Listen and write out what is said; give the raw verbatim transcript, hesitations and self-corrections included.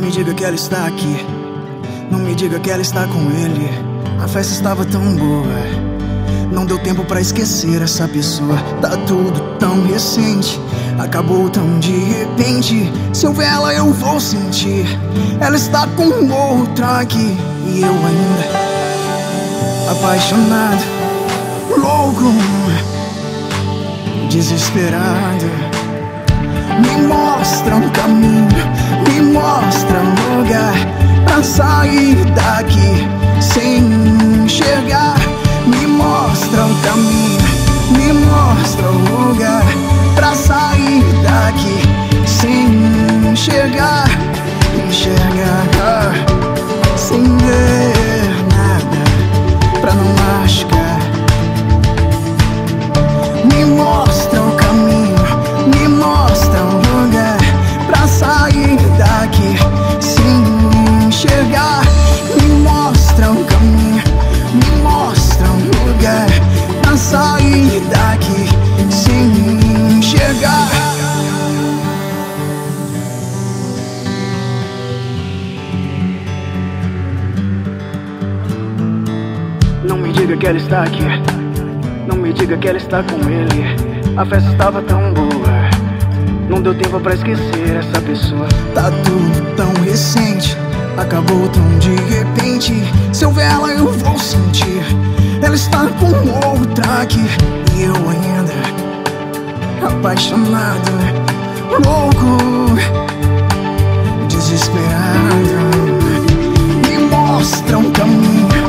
me diga que ela está aqui, não me diga que ela está com ele. A festa estava tão boa, não deu tempo pra esquecer essa pessoa. Tá tudo tão recente, acabou tão de repente. Se eu ver ela eu vou sentir, ela está com outra aqui. E eu ainda apaixonado, louco, desesperado. Me mostra um caminho, me mostra um lugar pra sair daqui sem enxergar. Me mostra um caminho, me mostra um lugar pra sair daqui sem enxergar. Enxergar sem ver nada pra não machucar. Me mostra o caminho, me mostra um lugar pra sair daqui sem enxergar. Me mostra um caminho, me mostra um lugar pra sair daqui sem enxergar. Não me diga que ela está aqui, não me diga que ela está com ele. A festa estava tão boa, não deu tempo pra esquecer essa pessoa. Tá tudo tão recente, acabou tão de repente. Se eu ver ela eu vou sentir, ela está com outra aqui. E eu ainda apaixonado, louco, desesperado. Me mostra um caminho,